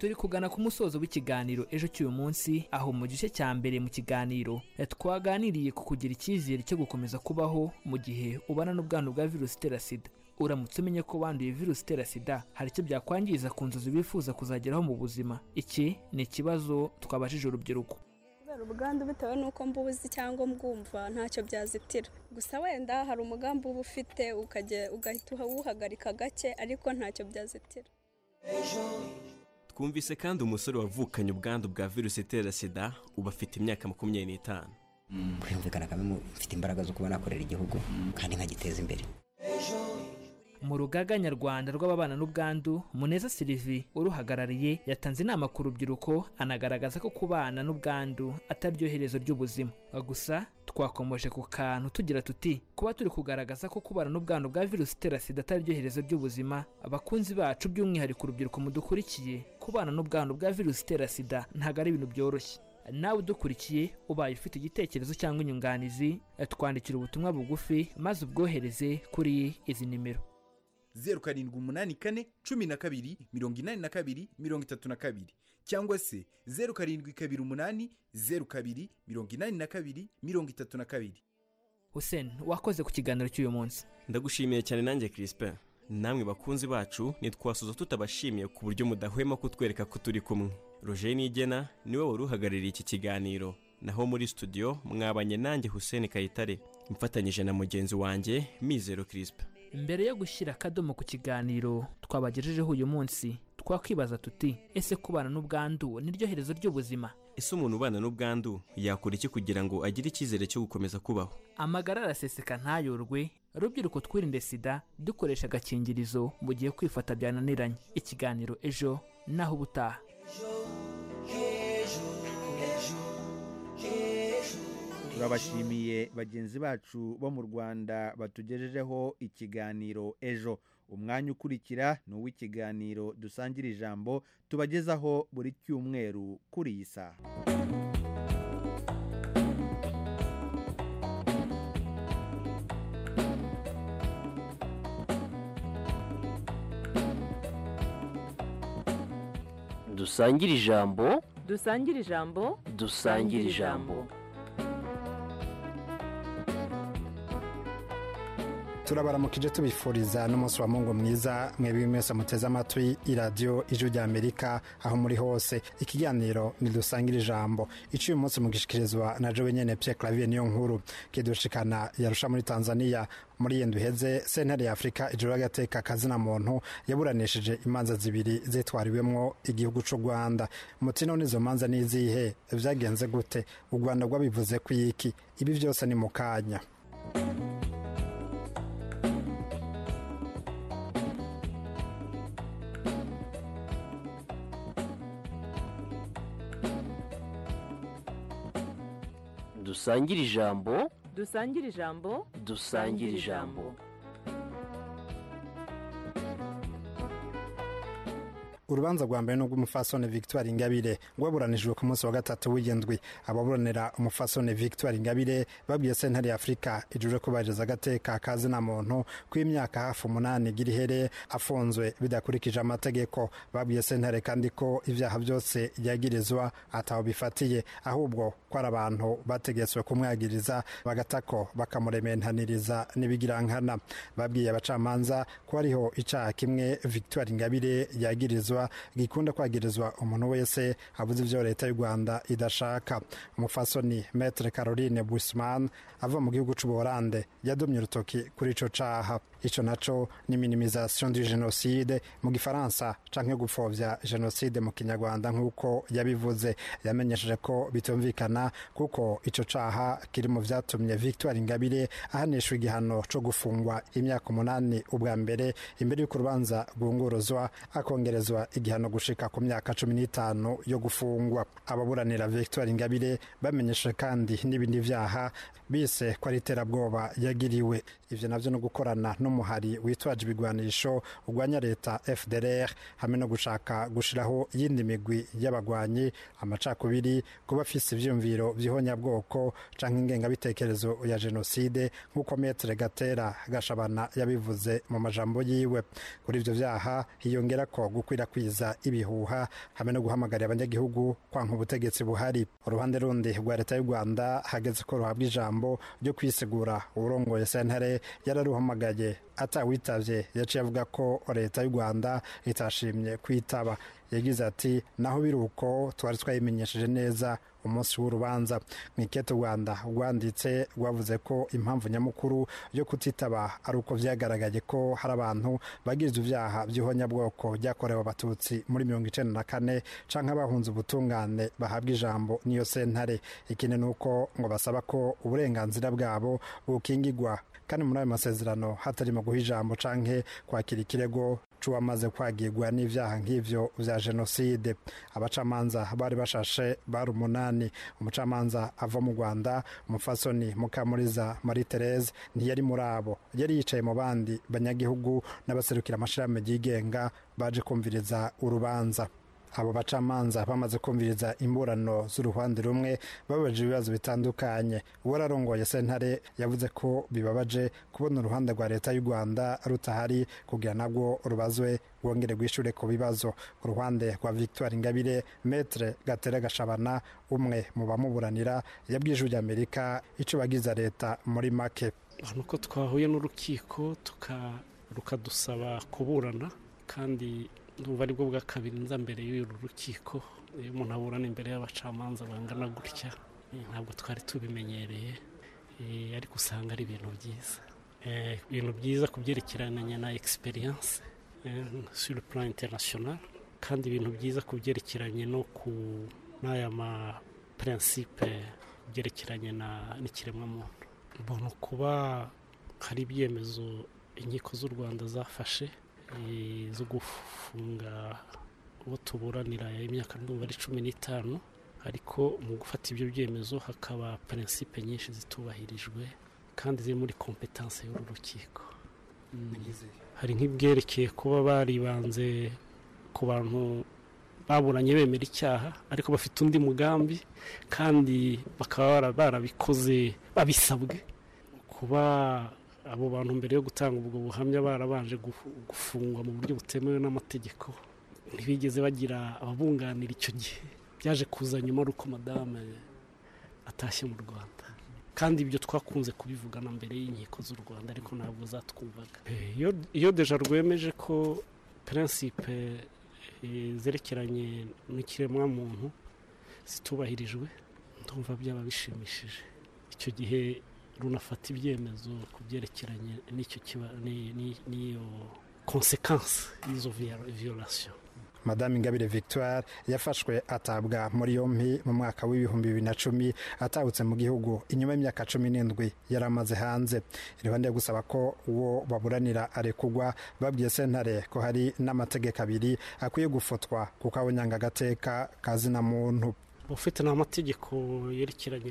turi kugana ku musozo w'ikiganiro ejo cy'uyu munsi, aho mu gice cya mbere mu kiganiro twaganiriye ku kugira icyizere cyo gukomeza kubaho mu gihe ubana n'ubwandu bwa virusi itera sida. Uramutse umenye ko wanduye virusi itera sida, hari icyo byakwangiza ku nzozi bifuza kuzageraho mu buzima? Iki ni ikibazo twabajije urubyiruko. Ubwandu bitewe n'uko mbuzi cyangwa mbwumva ntacyo byazitira, gusa wenda hari umugambi uba ufite ugahita uwuhagarika gake, ariko ntacyo byazitira. Twumvise kandi umusore wavukanye ubwandu bwa virusi itera sida, uba afite imyaka 25. Kwiyumvikana kamwe mfite imbaraga zo kuba nakorera igihugu kandi nkagiteza imbere. Mu rugaga nyarwanda rw'ababana n'ubwandu, Muneza Sylvie uruhagarariye yatanze inama ku rubyiruko, anagaragaza ko kubana n'ubwandu atari ryo herezo ry'ubuzima. Gusa twakomoje ku kantu tugira tuti kuba turi kugaragaza ko kubana n'ubwandu bwa virusi itera sida atari ryo herezo ry'ubuzima, abakunzi bacu by'umwihariko urubyiruko mudukurikiye, kubana n'ubwandu bwa virusi itera sida ntabwo ari ibintu byoroshye. Nawe udukurikiye ubaye ufite igitekerezo cyangwa inyunganizi, twandikira ubutumwa bugufi maze ubwohereze kuri izi nimero: 0784 12 82 32 cyangwa se 0728 02 82 32. Hussein, wakoze ku kiganiro cy'uyu munsi. Ndagushimiye cyane nanjye Crispin. Namwe bakunzi bacu nitwasuza tutabashimiye ku buryo mudahwema kutwereka ko turi kumwe. Roger Nigena niwe waruhagarariye iki kiganiro, naho muri studio mwabanye nanjye Hussein Kayitare mfatanyije na mugenzi wanjye Mizero Crispin. Mbere yo gushyira akadomo ku kiganiro twabagejejeho uyu munsi, twakwibaza tuti ese kubana n'ubwandu ni ryo herezo ry'ubuzima? Ese umuntu ubana n'ubwandu yakora iki kugira ngo agire icyizere cyo gukomeza kubaho? Amagara araseseka ntayorwe. Rubyiruko twirinde sida dukoresha agakingirizo mu gihe kwifata byananiranye. Ikiganiro ejo naho ubutaha. Turabashimiye bagenzi bacu bo mu Rwanda batugejejeho ikiganiro ejo. Umwanya ukurikira ni uw'ikiganiro dusangira ijambo tubagezaho buri cyumweru kuri iyi saha. Dusangira ijambo, dusangira ijambo, dusangira ijambo. Turabaramukije tubifuriza n'umunsi wa Mungu mwiza mwebwe mwese muteze amatwi iradio Ijwi ry'Amerika aho muri hose. Ikiganiro ni dusangira ijambo, iciye umunsi mugishikirizwa na Joe nyene Pierre Clavier niyo nkuru kidushikana yarusha muri Tanzania. Muri yendo heze sentare ya Afrika ijuru y'agateka kazina muntu yaburanishije imanza zibiri zitwariwemwo igihugu cy'u Rwanda. Mutino nizo manza nizihe, vyagenze gute, u Rwanda rwabivuze ku iki? Ibi byose ni mukanya. Dusangira ijambo, dusangira ijambo, dusangira ijambo. Urubanza rwa mbere n'ubw'umufasone Victoire Ingabire rwaburanijwe ku munsi wa gatatu w'indwi. Ababuranira umufasone Victoire Ingabire babwiye sentare ya Afrika ijuje kubahiriza agateka kazina muntu kw'imyaka hafi 8 girihere afunzwe bidakurikije amategeko. Babwiye sentare kandi ko ivyaha byose yagirizwa ataho bifatiye, ahubwo ko ari abantu bategetswe kumwagiriza bagatako bakamurementaniriza n'ibigirankana. Babwiye abacamanza ko hariho icaha kimwe Victoire Ingabire yagirizwa gikunda kwagirizwa umuntu wese avuze ivyo leta y'u Rwanda idashaka. Umufasoni Maître Caroline Buisman ava mu gihugu c'u Buholande yadomye urutoki kuri ico caha. Ico naco ni minimisation du génocide mu gifaransa canke gupfovya génocide mu kinyarwanda nk'uko yabivuze. Yamenyesheje ko bitumvikana kuko ico caha kiri mu vyatumye Victoire Ingabire ahanishwa igihano co gufungwa imyaka 8 ubwa mbere imbere y'uko urubanza rwunguruzwa akongerezwa igihano gushika ku myaka 15 yo gufungwa. Ababuranira Victoire Ingabire bamenyesheje kandi n'ibindi vyaha bise ko ari terabwoba yagiriwe. Ivyo navyo no gukorana n'umuhari witwaje ibigwanisho urwanya leta FDLR hamwe no gushaka gushiraho yindi migwi y'abagwanyi, amacakubiri, kuba afise ivyumviro vy'ihonyabwoko canke ingengabitekerezo ya genocide nk'uko Maître Gatera Gashabana yabivuze mu majambo yiwe. Kuri ivyo vyaha hiyongera ko gukwirakwira gukwiza ibihuha hamwe no guhamagarira abanyagihugu kwanka ubutegetsi buhari. Uruhande rundi rwa leta y'u Rwanda hageze ko ruhabwa ijambo ryo kwisigura. Urongoye sentare yararuhamagaye atawitavye, yaciye avuga ko leta y'u Rwanda itashimye kwitaba. Yagize ati naho biruko twari twayimenyesheje neza umunsi w'urubanza. Mwikete Rwanda rwanditse rwavuze ko impamvu nyamukuru yo kutitaba ari uko vyagaragaye ko hari abantu bagize ivyaha by'ihonyabwoko byakorewe abatutsi muri 1994 canke abahunze ubutungane bahabwa ijambo niyo sentare. Ikindi nuko ngo basaba ko uburenganzira bwabo bukingigwa, kandi muri ayo masezerano hatarimo guha ijambo canke kwakira ikirego c'uwamaze kwagirwa n'ivyaha nk'ivyo vya jenoside. Abacamanza bari bashashe bari 8. Umucamanza ava mu Rwanda, umufasoni Mukamuriza Marie Therese ntiyari muri abo, yari yicaye mu bandi banyagihugu n'abaserukira amashirahamwe yigenga baje kumviriza urubanza. Abo bacamanza bamaze kumviriza imburano z'uruhande rumwe babaje ibibazo bitandukanye. Uwararongoye sentare yavuze ko bibabaje kubona uruhande rwa leta y'u Rwanda rutahari kugira nabwo rubazwe rwongere rwishure ku bibazo. Ku ruhande rwa Victoire Ingabire, Maître Gatera Gashabana, umwe mu bamuburanira, yabwije Amerika ico bagiza leta muri make. Nuko twahuye n'urukiko rukadusaba kuburana, kandi ndumva ari bwo bwa kabiri nza mbere y'uru rukiko. Iyo umuntu aburana imbere y'abacamanza bangana gutya ntabwo twari tubimenyereye, ariko usanga ari ibintu byiza ku byerekeranye na experience sur le plan international, kandi ibintu byiza ku byerekeranye no ku n'aya ma principe byerekeranye n'ikiremwamuntu. Mbona kuba hari ibyemezo inkiko z'u Rwanda zafashe zo gufunga uwo tuburanira imyaka ndumva ari 15, ariko mu gufata ibyo byemezo hakaba principe nyinshi zitubahirijwe kandi ziri muri competence y'uru rukiko. Hari nk'ibyerekeye kuba baribanze ku bantu baburanye bemera icyaha ariko bafite undi mugambi, kandi bakaba barabikoze babisabwe. Kuba abo bantu mbere yo gutanga ubwo buhamya barabanje gufungwa mu buryo butemewe n'amategeko, ntibigeze bagira ababunganira icyo gihe. Byaje kuza nyuma ruko madame atashye mu Rwanda, kandi ibyo twakunze kubivugana mbere y'inkiko z'u Rwanda, ariko ntabwo zatwumvaga. Iyo deja rwemeje ko principe zerekeranye n'ikiremwamuntu zitubahirijwe, ndumva byaba bishimishije. Icyo gihe runafata ibyemezo ku byerekeranye n'iyo konsekansi y'izo violation. Madame Ingabire Victoire yafashwe atabwa muri yompi mu mwaka w'2010 atahutse mu gihugu inyuma y'imyaka 17 yaramaze hanze. Iruhande yo gusaba ko uwo baburanira arekugwa, babwiye sentare ko hari n'amategeko abiri akwiye gufotwa kuko abonyanga agateka kazina muntu. Ufite n'amategeko yerekeranye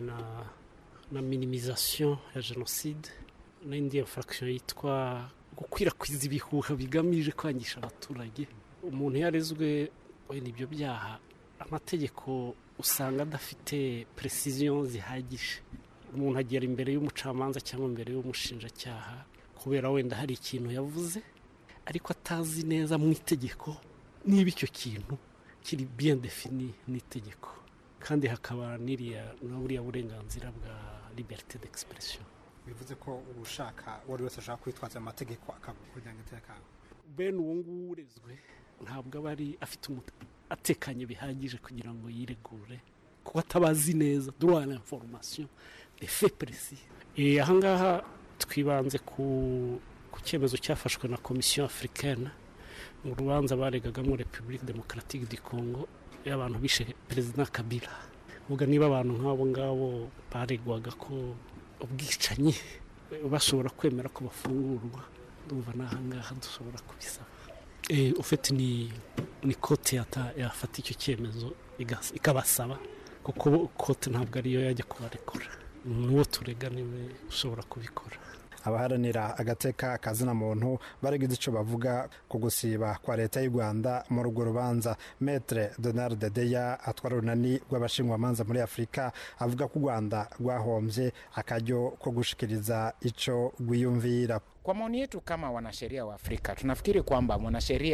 na minimisation ya jenoside, n'indi infraction yitwa gukwirakwiza ibihuha bigamije kwangisha abaturage. Umuntu yarezwe n'ibyo byaha, amategeko usanga adafite precision zihagije. Umuntu agera imbere y'umucamanza cyangwa imbere y'umushinjacyaha kubera wenda hari ikintu yavuze, ariko atazi neza mu itegeko niba icyo kintu kiri bien défini n'itegeko, kandi hakaba n'uriya burenganzira bwa liberté d'expression. Bivuze ko urushaka wari wese ashaka kwitwaza amategeko akakurikirana agateka. Ben uwo nguwo urezwe ntabwo aba afite atekanye bihagije kugira ngo yiregure, kuko atabazi neza droit à l'information des faits précis. Ahangaha twibanze ku cyemezo cyafashwe na Commission africaine mu rubanza baregagamo République démocratique du Congo y'abantu bishe President Kabila. Vuga niba abantu nk'abo ngabo baregwaga ko ubwicanyi bashobora kwemera ko bafungurwa, ndumva n'ahangaha dushobora kubisaba. Ufite ni kote yafata icyo cyemezo ikabasaba, kuko kote ntabwo ariyo yajya kubarekura, n'uwo turega niwe ushobora kubikora. Abaharanira agateka kazina muntu baragize icyo bavuga ku gusiba kwa leta y'u Rwanda mu rugo rubanza. Maître Donald Dedeya atwara urunani rw'abashingwamanza muri Afurika avuga ko u Rwanda rwahombye akaryo ko gushikiriza icyo rwiyumvira. Kwa maoni yetu kama wanasheria wa Afrika, tunafikiri kwamba mwanasheria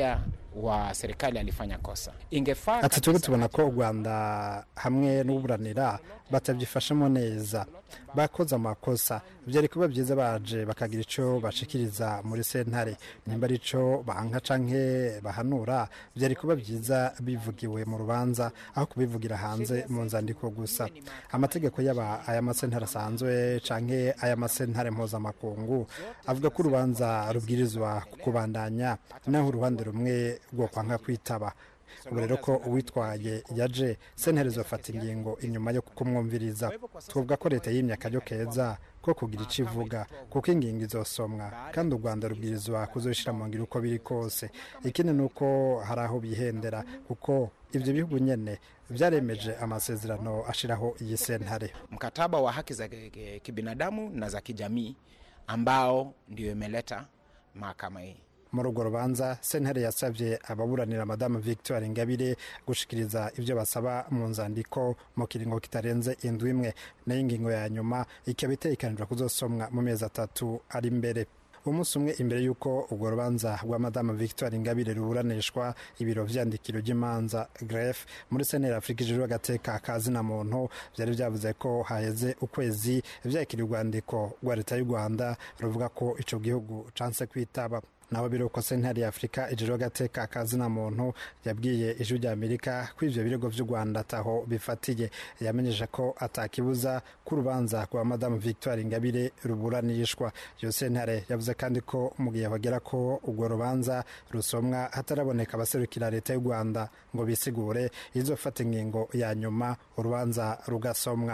wa serikali alifanya kosa. Ingefaa ati twebwe tubona ko u Rwanda hamwe n'uburanira batabyifashemo neza, bakoze amakosa. Byari kuba byiza baje bakagira icyo bashikiriza muri sentare, nimba ari cyo banka canke bahanura, byari kuba byiza bivugiwe mu rubanza aho kubivugira hanze mu nzandiko gusa. Amategeko y'aba aya masentare asanzwe canke aya masentare mpuzamakungu avuga ko urubanza rubwirizwa kubandanya naho uruhande rumwe rwo kwanka kwitaba. Ubu rero ko uwitwaye yaje, sentare zofata ingingo inyuma yo kumwumviriza. Tuvuga ko leta y'imyaka yo keza ko kugira icyo ivuga, kuko ingingo izosomwa kandi u Rwanda rubwirizwa kuzoshira mu ngiro uko biri kose. Ikindi ni uko hari aho bihendera, kuko ibyo bihugu nyene vyaremeje amasezerano ashiraho iyi sentare, mkataba wa haki za kibinadamu na za kijamii ambao ndio imeleta mahakama hii. Muri urwo rubanza sentare yasabye ababuranira Madame Victoire Ingabire gushikiriza ibyo basaba mu nzandiko mu kiringo kitarenze indwi imwe, nayo ingingo ya nyuma ikaba itegekanijwe kuzosomwa mu mezi 3 ari imbere. Umunsi umwe imbere y'uko urwo rubanza rwa Madame Victoire Ingabire ruburanishwa, ibiro vyandikiro ry'imanza greffe muri sentare Afrika ijejwe agateka kazina muntu byari byavuze ko haheze ukwezi vyakira urwandiko rwa leta y'u Rwanda ruvuga ko ico gihugu canse kwitaba. Naho biruko sentare Afrika ijejwe agateka kazina muntu yabwiye ijwi rya Amerika ko ivyo birego vy'u Rwanda taho bifatiye. Yamenyesha ko atakibuza ku rubanza kwa Madame Victoire Ingabire ruburanishwa. Iyo sentare yavuze kandi ko mu gihe bagera ko urwo rubanza rusomwa hataraboneka abaserukira leta y'u Rwanda ngo bisigure, izofata ingingo ya nyuma urubanza rugasomwa.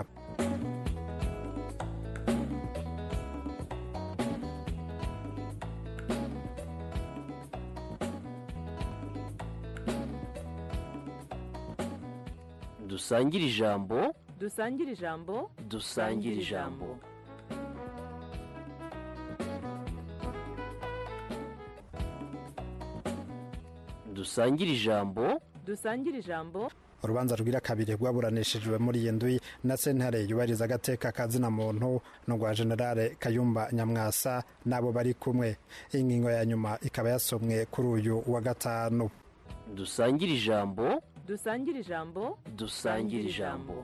dusangire ijambo, dusangire ijambo, dusangire ijambo. dusangire ijambo, dusangire ijambo. Urubanza rwira kabiri rwaburanishijwe muri iyi ndwi na sentare yubahiriza agateka kazina muntu no rwa Generale Kayumba Nyamwasa nabo bari kumwe. Ingingo ya nyuma ikaba yasomwe kuri uyu wa gatanu. dusangire ijambo, dusangire ijambo, dusangire ijambo.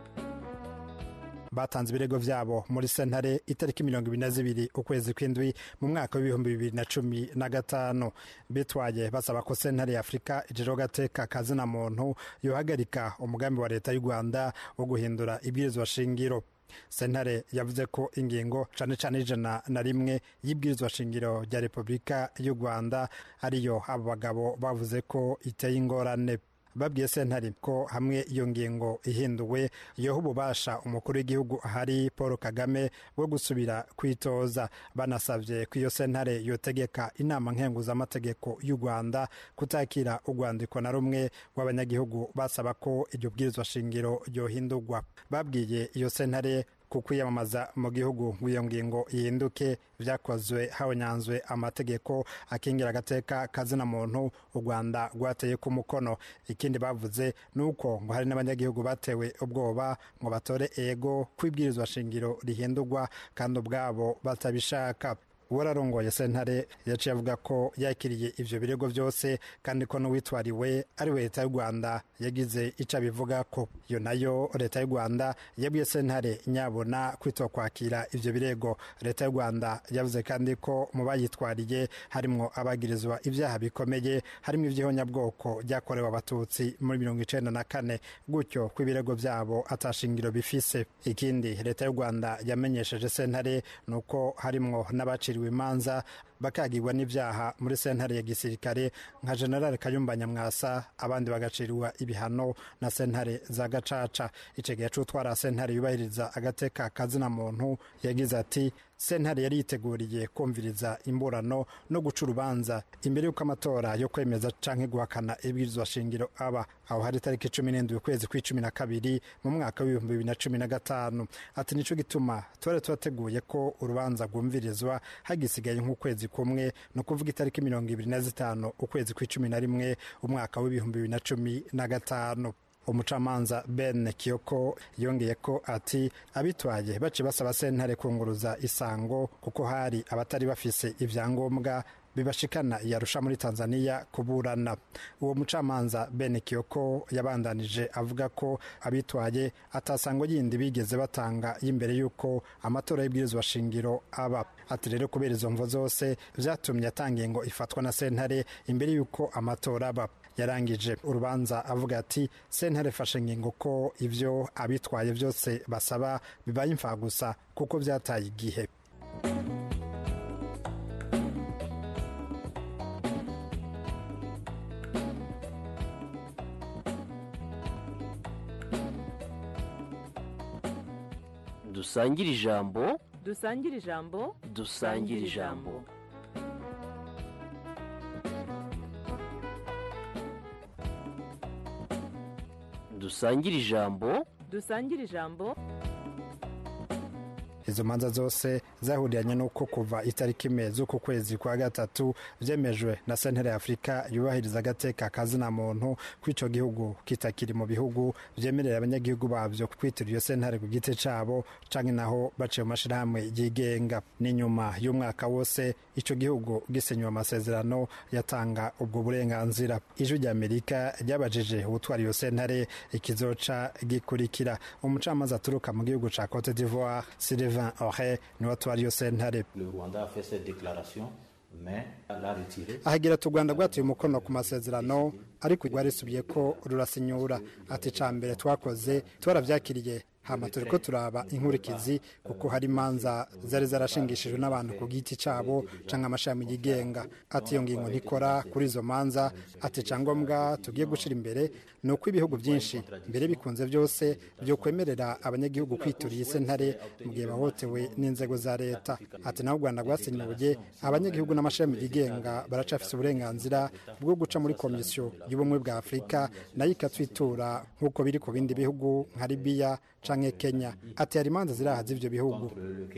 Batanze ibirego vyabo muri sentare itariki 22 ukwezi kw'indwi mu mwaka w'2015 bitwaye basaba ko sentare ya Afrika ijejwe agateka kazina muntu yohagarika umugambi wa leta y'u Rwanda wo guhindura ibwirizwa shingiro. Sentare yavuze ko ingingo cane 101 y'ibwirizwa shingiro rya Repubulika y'u Rwanda ariyo abo bagabo bavuze ko iteye ingorane. Babwiye sentare ko hamwe iyo ngingo ihinduwe yoha ububasha umukuru w'igihugu ahari Paul Kagame bwo gusubira kwitoza. Banasavye ko iyo sentare yotegeka inama nkenguzamategeko y'u Rwanda kutakira urwandiko na rumwe rw'abanyagihugu basaba ko iryo bwirizwa shingiro ryohindurwa. Babwiye iyo sentare kukwiyamamaza mu gihugu w'iyo ngingo ihinduke vyakozwe habonyanzwe amategeko akingira agateka kazina muntu u Rwanda rwateye ku mukono. Ikindi bavuze nuko ngo hari n'abanyagihugu batewe ubwoba ngo batore ego kwibwirizwa shingiro rihindurwa kandi ubwabo batabishaka. Uwararongoye sentare yaciye avuga ko yakiriye ivyo birego byose kandi ko n'uwitwariwe ari we leta y'u Rwanda yagize ico abivuga ko. Iyo nayo leta y'u Rwanda yabwiye sentare nyabona kwitwa kwakira ivyo birego. Leta y'u Rwanda yavuze kandi ko mu bayitwariye harimwo abagirizwa ivyaha bikomeye, harimo ivy'ihonyabwoko ryakorewe abatutsi muri 1994, gutyo ko ibirego vyabo atashingiro bifise. Ikindi leta y'u Rwanda yamenyesheje sentare nuko harimwo n'abaciriwe imanza bakagirwa n'ivyaha muri sentare ya gisirikare nka General Kayumba Nyamwasa, abandi bagacirwa ibihano na sentare za Gacaca. Icegeya c'utwara sentare yubahiriza agateka kazina muntu yagize ati sentare yari yiteguriye kumviriza imburano no guca urubanza imbere y'uko amatora yo kwemeza canke guhakana ibwirizwa shingiro aba. Aho hari tariki 17 ukwezi kwa12 mu mwaka w'2015. Ati nico gituma twari twateguye ko urubanza rwumvirizwa hagisigaye nk'ukwezi kumwe, no kuvuga itariki 25 ukwezi kwa11 umwaka w'2015. umucamanza Ben Kiyoko yongeye ko ati abitwaye bace basaba sentare kunguruza isango kuko hari abatari bafise ivyangombwa bibashikana yarusha muri Tanzania kuburana. Uwo mucamanza Ben Kiyoko yabandanije avuga ko abitwaye atasango yindi bigeze batanga y'imbere yuko amatora y'ibwirizwa shingiro aba. Ati rero kubera izo mvo zose vyatumye atangiye ngo ifatwa na sentare imbere yuko amatora aba. Yarangije urubanza avuga ati sentare fashe ngingo ko ivyo abitwaye byose basaba bibaye imfagusa kuko vyataye igihe. dusangire ijambo dusangire ijambo dusangire ijambo dusangire ijambo dusangire ijambo. Izo manza zose zahuriranye nuko kuva itariki imwe ku kwezi kwa gatatu vyemejwe na sentare ya Afrika yubahiriza agateka kazina muntu kw'ico gihugu kitakiri mu bihugu vyemerera abanyagihugu bavyo kwitira iyo sentare ku giti cabo canke naho baciye mu mashirahamwe yigenga. Ni nyuma y'umwaka wose ico gihugu gisenywa amasezerano yatanga ubwo burenganzira. Ijwi rya Amerika ryabajije ubutwara iyo sentare ikizoca gikurikira. Umucamanza aturuka mu gihugu ca Cote d'Ivoire Sylvain Oré ni watwara iyo sentare. Ahagira u Rwanda rwatuye umukono ku masezerano ariko rwarisubiye ko rurasinyura. Ati cambere twakoze twaravyakiriye hama turiko turaba inkurikizi kuko hari manza zari zarashingishijwe n'abantu ku giti cabo canke amashami yigenga. Ati iyo ngingo ntikora kuri izo manza. Ati cangombwa tugiye gushira imbere nuko ibihugu byinshi mbere bikunze byose byo kwemerera abanyagihugu kwituriye sentare mu gihe bahotewe n'inzego za leta. Ati naho u Rwanda rwasenyuye abanyagihugu n'amashami yigenga baracafise uburenganzira bwo guca muri komisiyo y'ubumwe bwa Afrika nayo ikatwitura nk'uko biri ku bindi bihugu nka Libya canke Kenya. Ati hari imanza ziraha z'ivyo bihugu.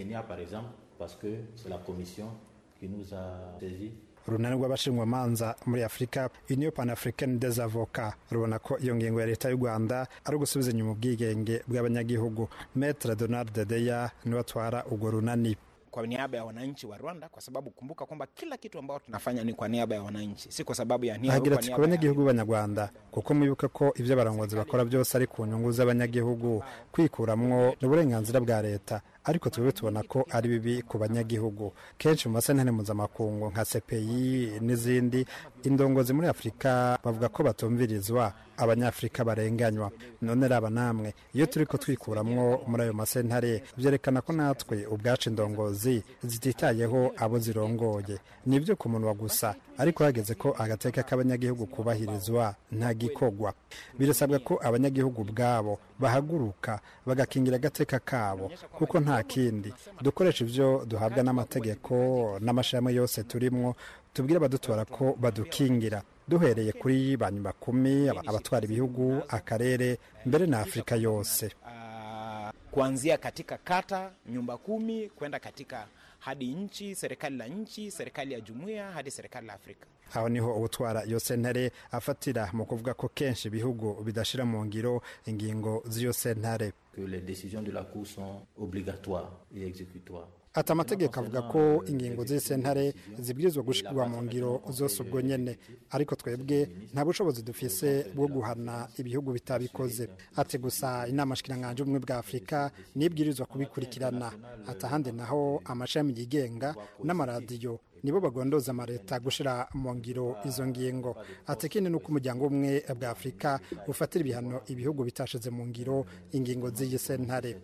Urunani rw'abashinjwamanza muri Afrika Union Pan-Africaine des Avocats rubona ko iyo ngingo ya leta y'u Rwanda ari gusubiza inyuma ubwigenge bw'abanyagihugu. Maître Donald Dedeya niwe atwara urwo runani. Kwa niaba ya wananchi wa Rwanda, kwa sababu kumbuka kwamba kila kitu ambao tunafanya ni kwa niaba ya wananchi, si kwa sababu ya niaba. Agira ati abanyagihugu b'Abanyarwanda kuko mwibuka ko ivyo abarongozi bakora byose ari ku nyungu z'abanyagihugu, kwikuramwo n'uburenganzira bwa leta, ariko twebwe tubona ko ari bibi ku banyagihugu. Kenshi mu masentare mpuzamakungu nka CPI n'izindi, indongozi muri Afrika bavuga ko batumvirizwa, abanyafrika barenganywa. None raba namwe iyo turiko twikuramwo muri ayo masentare vyerekana ko natwe ubwacu indongozi zititayeho abo zirongoye. Nivyo ku munwa gusa, ariko hageze ko agateka k'abanyagihugu kubahirizwa nta gikogwa. Birasabwa ko abanyagihugu bwabo bahaguruka bagakingira agateka kabo kuko nta kindi. Dukoresha ivyo duhabwa n'amategeko n'amashami yose turimwo, tubwire abadutora ko badukingira, duhereye kuri ba nyumba kumi, abatwara ibihugu, akarere, mbere na Afrika yose. Kuanzia katika kata, nyumba kumi, kwenda katika hadi nchi, serikali la nchi, serikali ya jumuiya, hadi serikali la Afrika. Aho niho ubutwara iyo sentare afatira mu kuvuga ko kenshi ibihugu bidashira mu ngiro ingingo z'iyo sentare. Les décisions de la Cour sont obligatoires et exécutoires. Ati amategeko avuga ko ingingo z'isentare zibwirizwa gushirwa mu ngiro zose ubwo nyene, ariko twebwe nta bushobozi dufise bwo guhana ibihugu bitabikoze. Ati gusa inama shikiranganje ubumwe bwa Afrika nibwirizwa kubikurikirana. Ati ahandi naho amashami yigenga n'amaradiyo nibo bagondoza amareta gushira mu ngiro izo ngingo. Ati kindi nuko umuryango umwe bwa Afrika ufatira ibihano ibihugu bitashize mu ngiro ingingo z'iyi sentare.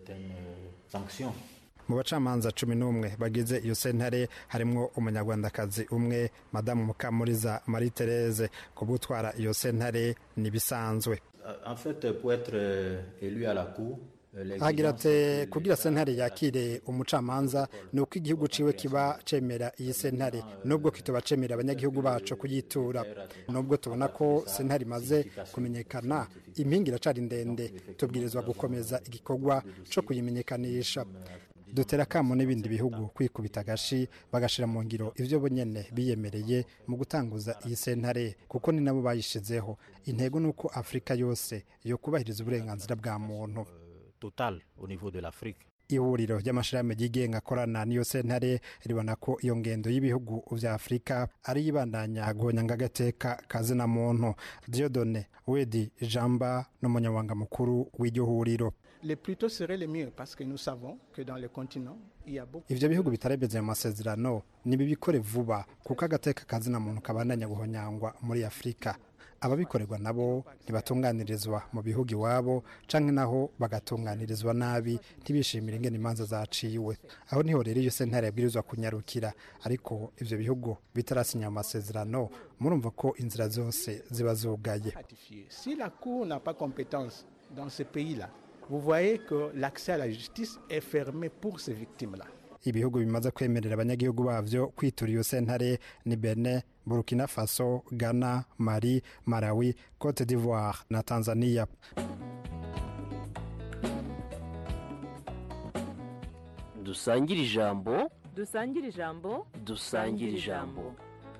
Mu bacamanza 11 bagize iyo sentare harimwo umunyarwandakazi umwe, Madamu Mukamuriza Marie Therese. Kubutwara iyo sentare ni bisanzwe. En fait, pour être élu à la Cour, agira ati kugira sentare yakire umucamanza nuko igihugu ciwe kiba cemera iyi sentare, nubwo kitoba cemera abanyagihugu bacu kuyitura. Nubwo tubona ko sentare imaze kumenyekana, impingi iracari ndende, tubwirizwa gukomeza igikorwa co kuyimenyekanisha. dutera akamo n'ibindi bihugu kwikubita agashi bagashira mu ngiro ivyo bonyene biyemereye mu gutanguza iyi sentare kuko ni nabo bayishizeho. Intego nuko Afrika yose yo kubahiriza uburenganzira bwa muntu total au niveau de l'Afrique. Ihuriro ry'amashirahamwe yigenga akorana n'iyo sentare ribona ko iyo ngendo y'ibihugu vya Afrika ari yibandanya guhonyanga agateka kazina muntu. Dieudonné Wedi Jamba n'umunyamabanga mukuru w'iryo huriro. Les plus tôt serait le mieux parce que nous savons que dans le continent il y a beaucoup. Ivyo bihugu bitarebeze mu masezerano nibi bikore vuba kuko agateka kazina muntu kabandanya guhonyangwa muri Afrika. Ababikorerwa nabo ntibatunganirizwa mu bihugu iwabo canke naho bagatunganirizwa nabi ntibishimira ingene imanza zaciwe. Aho niho rero iyo sentare yabwirizwa kunyarukira, ariko ivyo bihugu bitarasinya amasezerano murumva ko inzira zose ziba zugaye. Si la Cour n'a pas compétence dans ce pays-là, vous voyez que l'accès à la justice est fermé pour ces victimes-là. Ibihugu bimaze kwemerera abanyagihugu bavyo kwitura iyo sentare ni Benin, Burkina Faso, Ghana, Mali, Malawi, Cote d'Ivoire na Tanzania. Dusangire ijambo. Dusangire ijambo. Dusangire ijambo.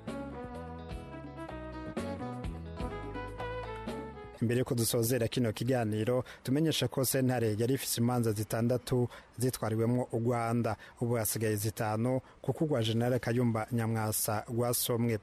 Imbere yuko dusozera kino kiganiro tumenyesha ko sentare yari ifise imanza zitandatu zitwariwemwo u Rwanda, ubu hasigaye zitanu kuko urwa General Kayumba Nyamwasa rwasomwe.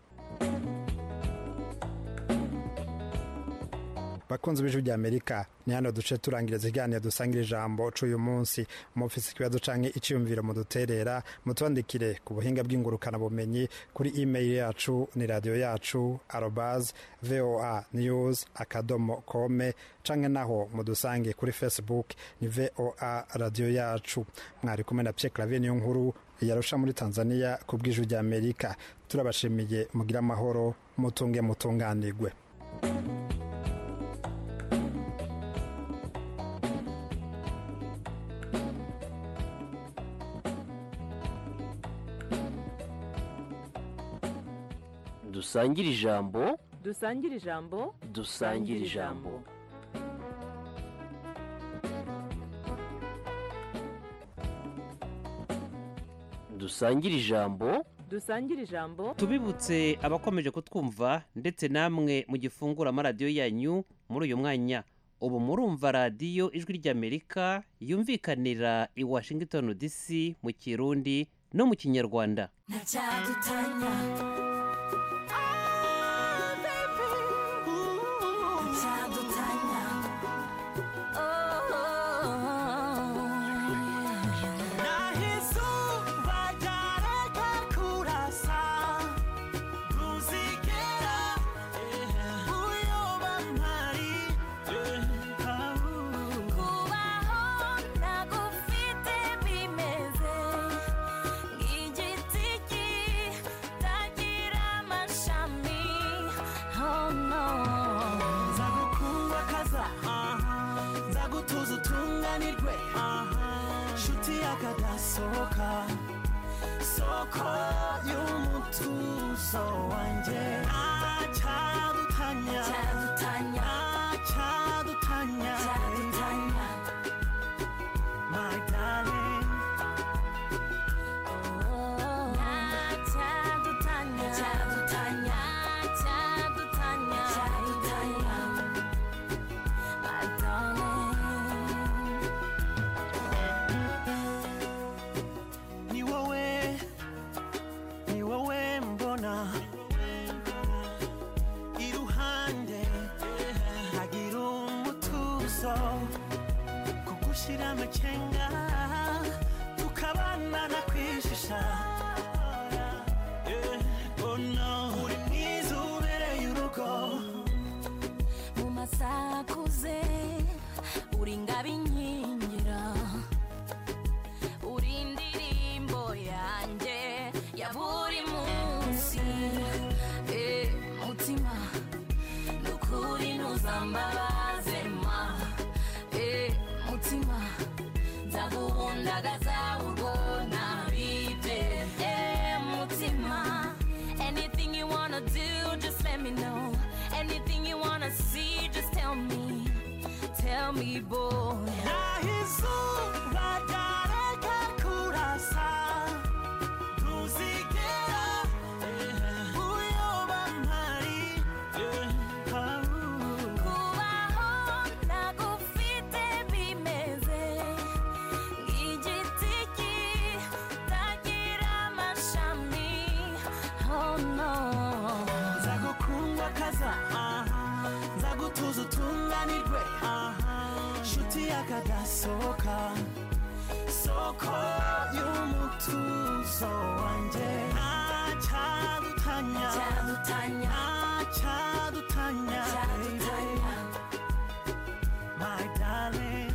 Bakunzi b'Ijwi ry'Amerika, ni hano duce turangiriza ikiganiro dusangira ijambo c'uyu munsi. Mufise ikibazo canke iciyumviro muduterera mutwandikire ku buhinga bw'ingurukana bumenyi kuri email yacu ni radio@voanews.com canke naho mudusange kuri Facebook ni VOA Radio Yacu. Mwari kumwe na Pierre Claver niyo nkuru yarusha muri Tanzania ku bw'Ijwi ry'Amerika. Turabashimiye, mugira amahoro, mutunge mutunganirwe. Dusangire ijambo. Dusangire ijambo. Dusangire ijambo. Dusangire ijambo. Dusangire ijambo. Tubibutse abakomeje kutwumva ndetse namwe mu gifungura amaradiyo yanyu muri uyu mwanya. Ubu murumva radiyo Ijwi ry'Amerika yumvikanira i Washington DC mu Kirundi no mu Kinyarwanda. Soko y'umutuzo wanje achadutanya my darling kugushira amacenga tukabana na kwishisha oh no uri mwiza ubereye urugo mu masakuze uri ngabinkingira uri indirimbo yanjye ya buri munsi mutima nukuri ntuzambabaze ma mutima nzagundagaza urwona bibye mutima anything you wanna do just let me know anything you wanna see just tell me boy nahizuba ryareka yakadasohoka soko y'umutuzo wanjye ntacyadutanya ntacyadutanya my darling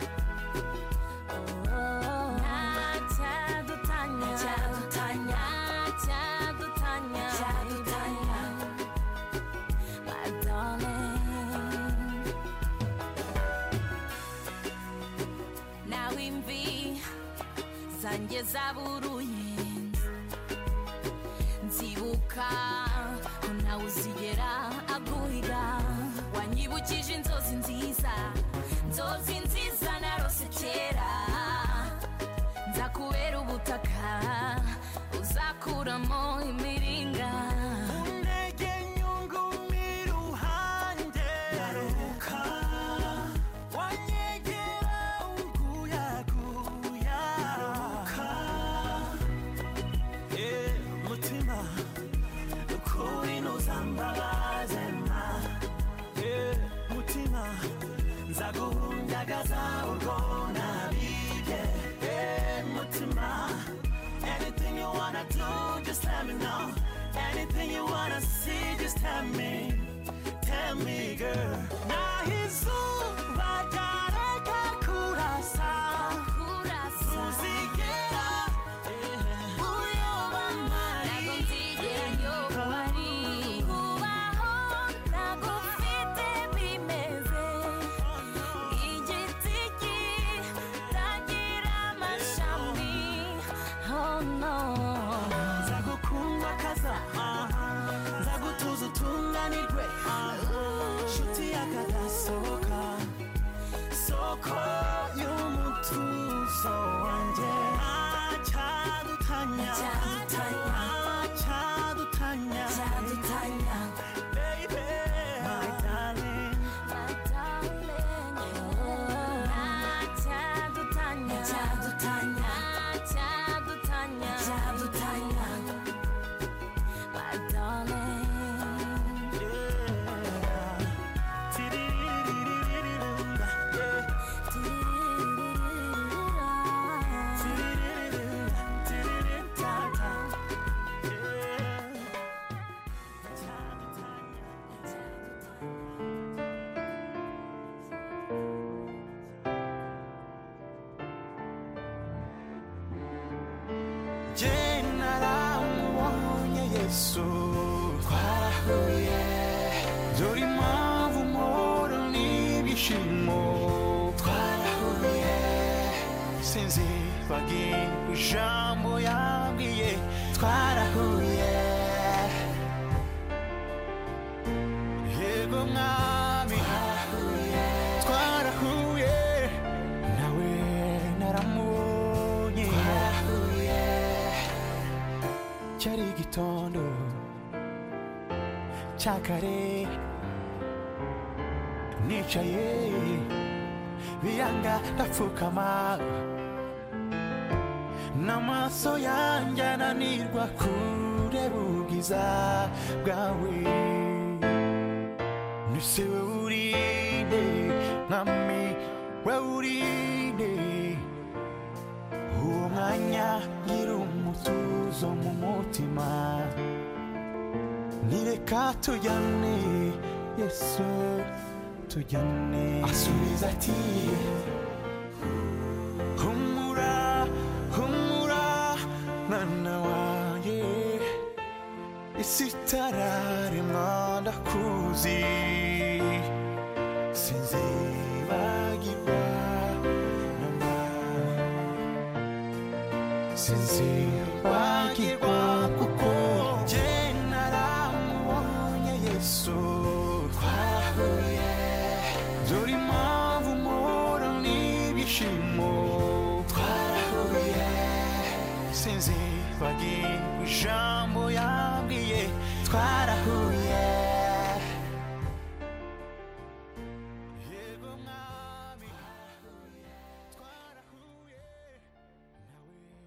zanjye zaburuye nzibuka ko nawe uzigera aguhiga wanyibukije inzozi nziza narose kera nzakubera ubutaka uzakuramo imiringa unege nyungu miruhande garuka wanyegera unguyaguya mutima ukuri ntuzambabaze ma mutima nzaguhundagaza urwo nabibye mutima anything you wanna do just let me know anything you wanna see just tell me girl nahizuba ryareka kurasa uzigera uyoba mari kubaho ntagufite bimeze igiti kitagira amashami oh no nzagukunda kaza nzagutuza utunganirwe nshuti yakadasohoka soko y'umutuzo wanjye ntacyadutanya baby my darling naramuonye Yesu twarahuye dore impamvu mpora n'ibyishimo twarahuye sinzibagirwa ijambo yambwiye twarahuye yego mwami twarahuye nawe naramubonye cyari igitondo cya kare nicaye biranga ndapfukama n'amaso yanjye ananirwa kureba ubwiza bwawe nise we urinde mwami we urinde uwo mwanya ngira umutuzo mu mutima nireka tujyane Yesu tujyane asubiza ati humura humura mwana wanjye isi itararemwa ndakuzi sinzibagirwa sinzibagirwa kuko jye naramubonye Yesu twarahuye dore impamvu mpora n'ibyishimo twarahuye sinzibagirwa ijambo yambwiye twarahuye